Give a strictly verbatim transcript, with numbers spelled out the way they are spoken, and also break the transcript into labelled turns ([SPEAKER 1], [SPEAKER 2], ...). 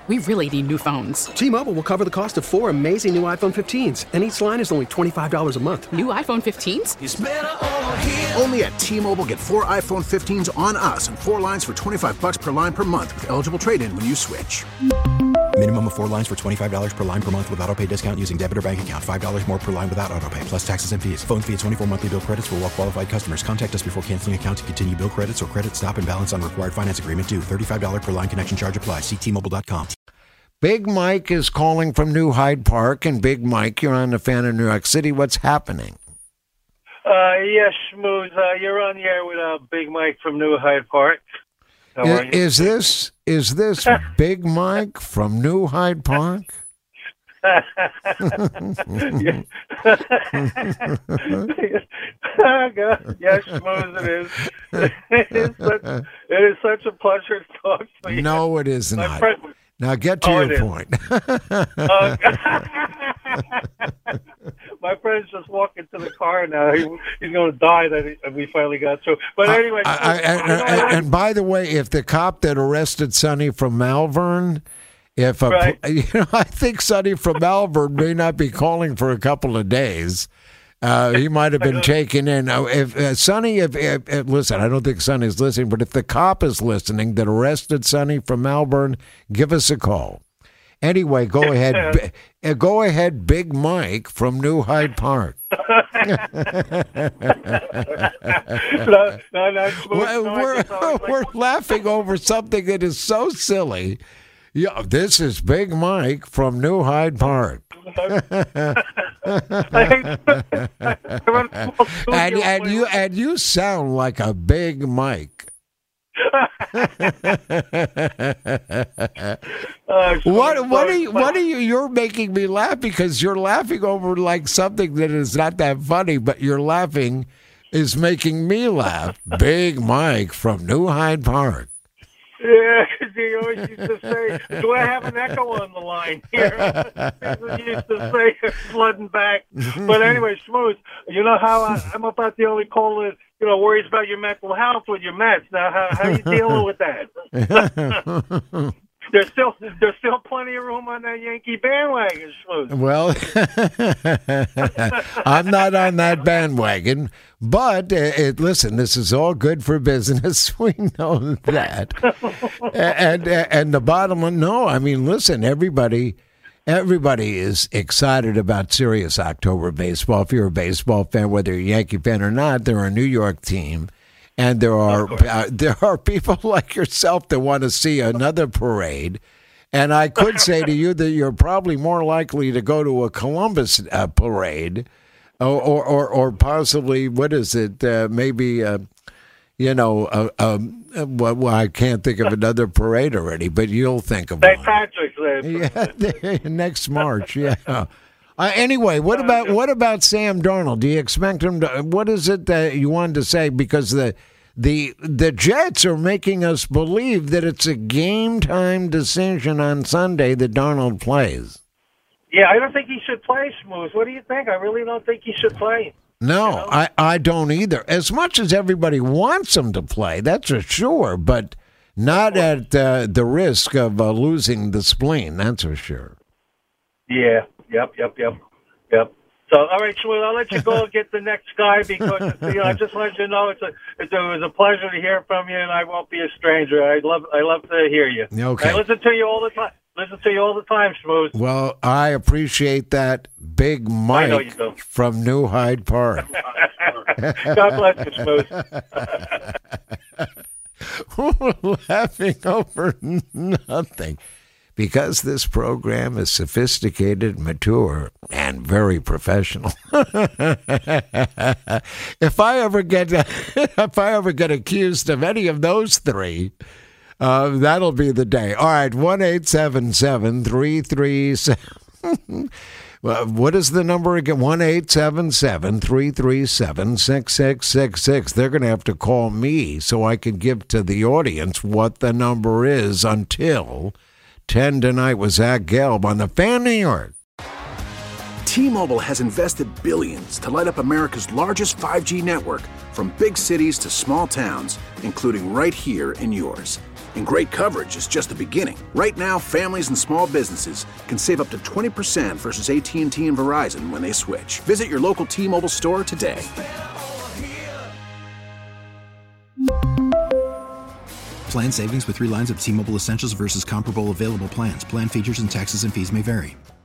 [SPEAKER 1] We really need new phones.
[SPEAKER 2] T-Mobile will cover the cost of four amazing new iPhone fifteens, and each line is only twenty-five dollars a month.
[SPEAKER 1] New iPhone fifteens?
[SPEAKER 3] It's better over here.
[SPEAKER 4] Only at T-Mobile, get four iPhone fifteens on us and four lines for twenty-five dollars per line per month with eligible trade-in when you switch.
[SPEAKER 5] Minimum of four lines for twenty-five dollars per line per month with autopay discount using debit or bank account. five dollars more per line without autopay, plus taxes and fees. Phone fee at twenty-four monthly bill credits for well-qualified customers. Contact us before canceling account to continue bill credits or credit stop and balance on required finance agreement due. thirty-five dollars per line connection charge applies. See T Mobile dot com.
[SPEAKER 6] Big Mike is calling from New Hyde Park. And Big Mike, you're on the Fan of New York City. What's happening?
[SPEAKER 7] Uh, yes, Schmooze. Uh, you're on the air with uh, Big Mike from New Hyde Park. How are you?
[SPEAKER 6] Is, is this is this Big Mike from New Hyde Park?
[SPEAKER 7] oh, God. Yes, Schmooze, it is. It is, such, it is such a pleasure to talk to you.
[SPEAKER 6] No, it is
[SPEAKER 7] My
[SPEAKER 6] not.
[SPEAKER 7] friend,
[SPEAKER 6] Now get to
[SPEAKER 7] Oh,
[SPEAKER 6] your
[SPEAKER 7] it is.
[SPEAKER 6] point.
[SPEAKER 7] uh, my friend's just walking to the car now. He, he's going to die that he, we finally got through. But anyway.
[SPEAKER 6] I, I, and, and, and by the way, if the cop that arrested Sonny from Malvern, if a,
[SPEAKER 7] Right.
[SPEAKER 6] you know, I think Sonny from Malvern may not be calling for a couple of days. Uh, he might have been taken in. Uh, If uh, Sonny, if, if, if listen, I don't think Sonny's listening, but if the cop is listening that arrested Sonny from Malvern, give us a call. Anyway, go ahead, uh, go ahead, Big Mike from New Hyde Park.
[SPEAKER 7] no, no, no, Schmooze,
[SPEAKER 6] We're,
[SPEAKER 7] no, I
[SPEAKER 6] we're,
[SPEAKER 7] just always like-
[SPEAKER 6] we're laughing over something that is so silly. Yeah, this is Big Mike from New Hyde Park. and and you and you sound like a Big Mike.
[SPEAKER 7] Uh,
[SPEAKER 6] What what are you what are you you're making me laugh because you're laughing over like something that is not that funny, but you're laughing is making me laugh. Big Mike from New Hyde Park.
[SPEAKER 7] Yeah, because he always used to say, do I have an echo on the line here? He used to say, flooding back. But anyway, Schmooze, you know how I, I'm about the only caller that, you know, worries about your mental health with your Mets. Now, how, how are you dealing with that? There's still there's still plenty of room on that Yankee bandwagon, Schmooze.
[SPEAKER 6] Well, I'm not on that bandwagon, but uh, it, listen, this is all good for business. We know that, and and, and the bottom line, no, I mean, listen, everybody, everybody is excited about serious October baseball. If you're a baseball fan, whether you're a Yankee fan or not, they're a New York team. And there are uh, there are people like yourself that want to see another parade. And I could say to you that you're probably more likely to go to a Columbus uh, parade or, or, or, or possibly, what is it, uh, maybe, uh, you know, uh, um, well, I can't think of another parade already, but you'll think of
[SPEAKER 7] Saint
[SPEAKER 6] one.
[SPEAKER 7] Patrick's Day.
[SPEAKER 6] Yeah, next March, yeah. Uh, anyway, what about what about Sam Darnold? Do you expect him to? What is it that you wanted to say? Because the the the Jets are making us believe that it's a game time decision on Sunday that Darnold plays.
[SPEAKER 7] Yeah, I don't think he should play, Schmooze. What do you think? I really don't think he should play.
[SPEAKER 6] No,
[SPEAKER 7] You know?
[SPEAKER 6] I, I don't either. As much as everybody wants him to play, that's for sure, but not at uh, the risk of uh, losing the spleen. That's for sure.
[SPEAKER 7] Yeah. Yep, yep, yep, yep. So, all right, Schmooze, I'll let you go and get the next guy because you know, I just wanted you to know it's a, it's a, it was a pleasure to hear from you, and I won't be a stranger. I love I love to hear you.
[SPEAKER 6] Okay.
[SPEAKER 7] I listen to you all the time. Listen to you all the time, Schmooze.
[SPEAKER 6] Well, I appreciate that, Big
[SPEAKER 7] I know you
[SPEAKER 6] Mike
[SPEAKER 7] do.
[SPEAKER 6] from New Hyde Park.
[SPEAKER 7] God bless you, Schmooze.
[SPEAKER 6] We're laughing over nothing. Because this program is sophisticated, mature, and very professional. if I ever get if I ever get accused of any of those three, uh, that'll be the day. All right, one eight seven seven three three seven. What is the number again? One eight seven seven three three seven six six six six. They're going to have to call me so I can give to the audience what the number is until ten tonight with Zach Gelb on the Fan New York.
[SPEAKER 4] T-Mobile has invested billions to light up America's largest five G network, from big cities to small towns, including right here in yours. And great coverage is just the beginning. Right now, families and small businesses can save up to twenty percent versus A T and T and Verizon when they switch. Visit your local T-Mobile store today.
[SPEAKER 5] Plan savings with three lines of T-Mobile Essentials versus comparable available plans. Plan features and taxes and fees may vary.